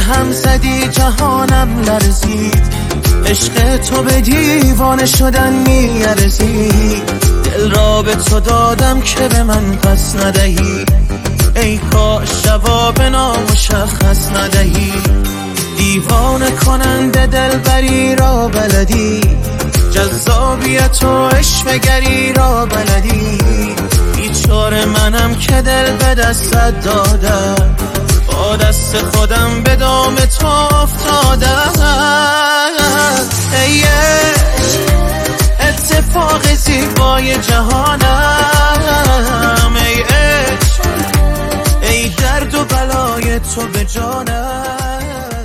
هم زدی جهانم لرزید، عشق تو به دیوانه شدن میارزید. دل را به تو دادم که به من پس ندهی، ای کاش جواب نامشخص ندهی. دیوانه کننده دلبری را بلدی، جذابیت و عشوه‌گری را بلدی. بیچاره منم که دل به دستت دادم، با دست خودم به دام تو افتادم. ای اتفاق زیبای جهانم، ای عشق، ای درد و بلای تو به جانم.